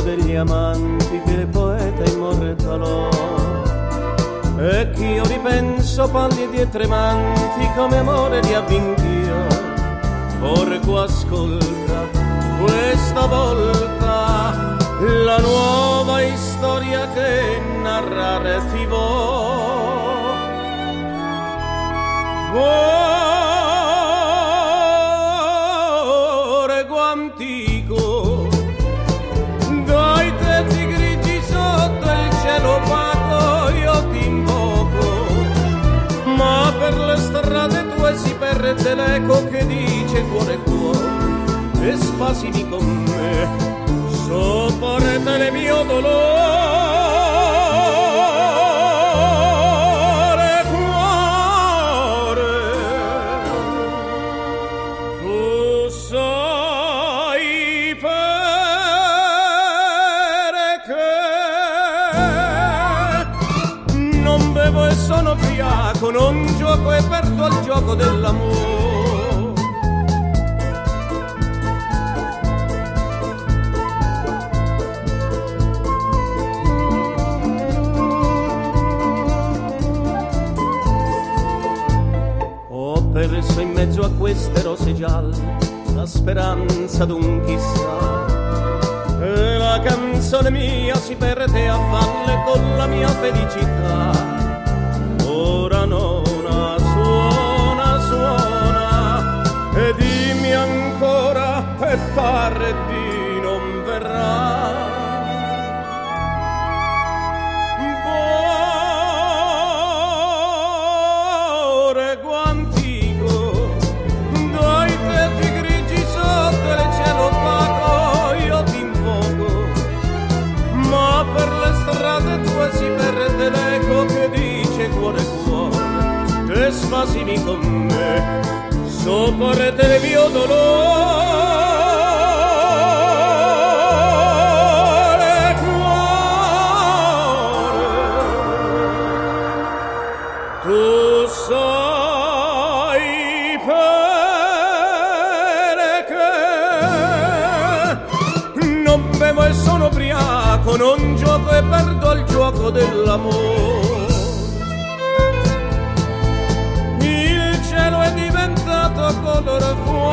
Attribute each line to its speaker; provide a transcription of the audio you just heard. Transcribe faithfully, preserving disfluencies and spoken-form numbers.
Speaker 1: degli amanti che il poeta immortalò. E che io ripenso pallidi e tremanti come amore li avvinch'io. Porco ascolta questa volta la nuova storia che narrare ti vo. Porco antico dai tetti grigi sotto il cielo opaco io ti invoco, ma per le strade tue si perde l'eco che dice cuore cuore e spasimi con me, sopporta il mio dolore, cuore. Tu sai perché non bevo e sono ubriaco, non gioco e perdo al gioco dell'amore. Perso in mezzo a queste rose gialle la speranza d'un chissà, e la canzone mia si perde a valle con la mia felicità. Ora nona suona, suona e dimmi ancora e pare di non verrà. Si perde l'eco che dice cuore cuore che spasimi con me, sopporta il mio dolore, cuore. Tu sai perché non bevo e sono ubriaco, non gioco e perdo il gioco dell'amore. Il cielo è diventato colore fuoco